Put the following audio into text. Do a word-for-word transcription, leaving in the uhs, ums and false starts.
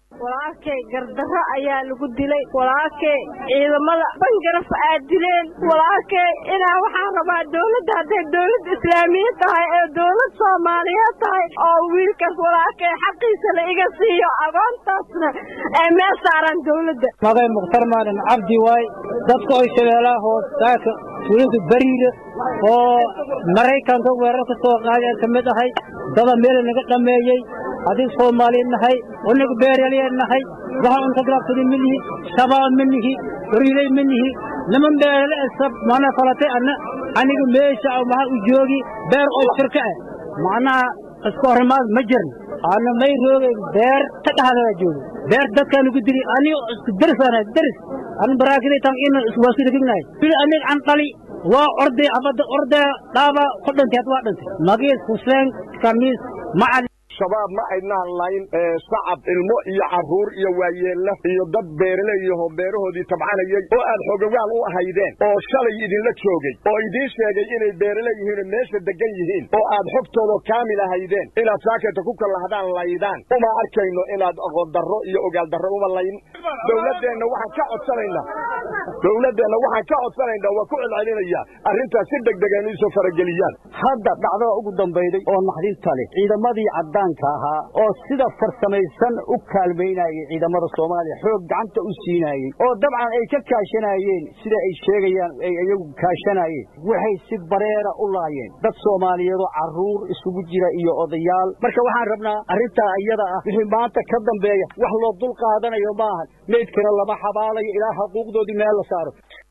walaalkay gardarro ayaa lagu dilay walaalkay ciidamada bangaraf aad dileen walaalkay inaa waxaan rabaa dawladda hadday dawlad islaamiya tahay ee dawlad soomaaliyeed tahay oo wiilkaas walaalkay xaqiisa la iga siiyo agoontaasna ee meel saaran dawladda magay mukhtar maalin cabdi waay dadka oo shabeelaha hoos saaka tuulada bariira oo maraykanka weerarka soo qaaday ka mid ahay dada meel naga dhameeyay hadii Soomaaliyeed nahay unaga beeraley nahay waxa unta galabtay milihi shabaab milihi uriilay milihi niman beeraley asab mana falatay ana aniga meesha waxa u joogi beer oo shirka ah macna isku hormaad ma jirin ana may roogay beer ta dhaxda joogi beer dadkan ugu diri ani isku darsana daris an baraakilay tan in wasii dignaay bil aniga an qali waa orday abada orday daaba ku dhintay waa dhintay magis Hussein Kamis ma shabaab ma aynaan layn shacab ilmo iyo caruur iyo waayeella iyo dad beeraley iyo beerahoodii tabcanayay oo aad xogagaan u ahaydeen oo shalay idinla joogay oo idin sheegay inay beeraley yihiin meesha degan yihiin oo aad xogtooda kaamil ahaydeen inaad saakata ku kala hadaan laydaan uma arkayno inaad aqoon darro iyo ogaal darro uma layn dawladdeena waxaan ka codsanaynaa dawladdeena waxaan ka codsanaynaa waa ku celcelinaya arrintaas si degdeg ah inay soo farageliyaan hadda dhacdada ugu dambeeyay oo naxdinta leh ciidamadii cadaan oo sida farsamaysan u kaalmeynayay ciidamada Soomaaliya xoog gacanta u siinayay oo dabcan ay ka kaashanayeen sida ay sheegayaan ay ayagu kaashanayeen waxay si bareera u laayeen dad Soomaaliyeed oo caruur isugu jira iyo odayaal marka waxaan rabnaa arinta iyada ah wixii maanta ka dambeeya wax loo dul qaadanayo maahan meedkana lama xabaalayo ilaa xuquuqdoodii meel la saaro